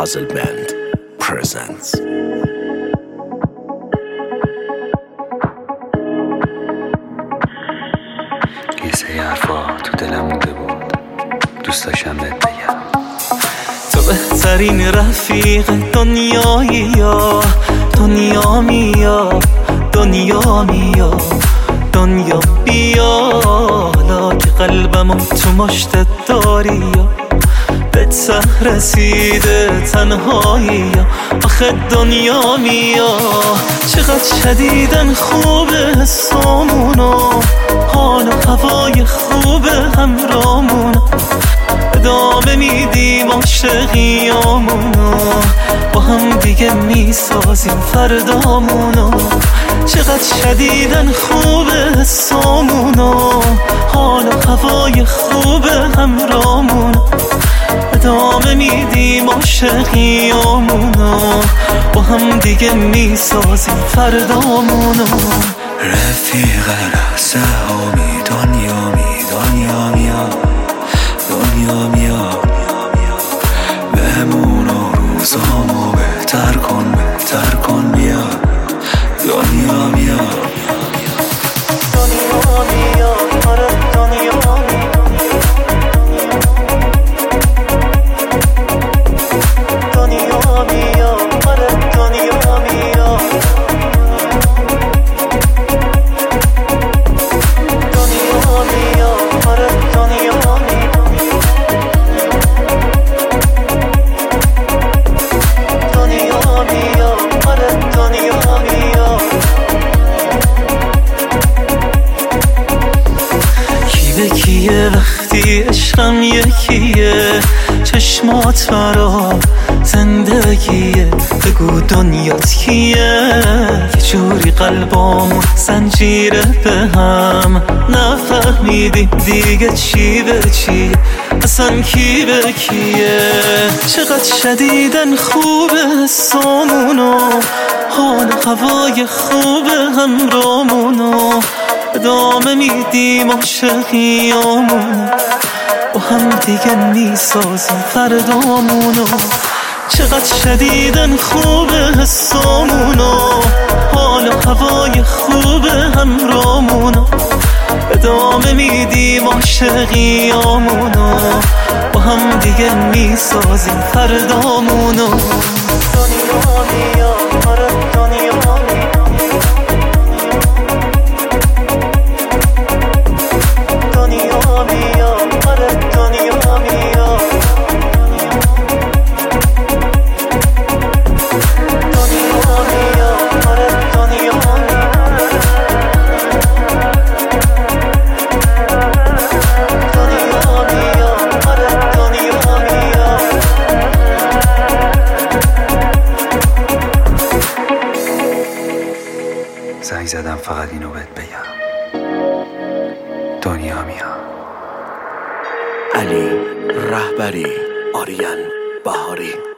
Puzzle Band presents. یه سری حرفا تو دلم مونده بود، دوست داشتم بهت بگم. تو بهترین رفیق دنیایی، یا دنیا میا، دنیا میا، دنیا بیا. حالا که قلبمو تو مشتت داری، یا به ته رسیده تنهایی، یا آخه دنیا میا. چقدر شدیدن خوبه حسامونو، حال و هوای خوبه همرامونو، ادامه میدیم عاشقیامونو، با هم دیگه میسازیم فردامونو. چقدر شدیدن خوبه حسامونو، حال و هوای خوبه همرامونو، ادامه میدیم عاشقیامونو، با هم دیگه میسازیم فردامونو. رفیق سهامی دنیا می، دنیا میا، دنیا میا. بهمونو روزامو بهتر کن، بهتر کن بیا. دنیا میا، دنیا میا، آره دنیا میا، دنیا میا، آره دنیا میا، دنیا میا، آره دنیا میا، دنیا میا، آره دنیا میا. کی به کیه وقتی عشقم یکیه، چشمات برا زندگیه، بگو دنیات کیه. یه جوری قلبامون زنجیره به هم، نفهمیدیم دیگه چی به چیه، اصلا کی به کیه. چقدر شدیدن خوبه حسامونو، حال هوای خوبه همرامونو، ادامه میدیم عاشقیامونو، با هم دیگه میسازیم فردامونو. چقدر شدیدن خوبه حسامونو، حال و هوای خوبه همرامونو، ادامه میدیم عاشقیامونو، با هم دیگه میسازیم فردامونو. دنیا میا، آره دنیا میا، دنیا میا، آره دنیا میا، دنیا میا، آره دنیا میا، دنیا میا، آره دنیا میا. زنگ زدم فقط اینو بهت بگم، دنیا میا. علی رهبری، آریان بهاری.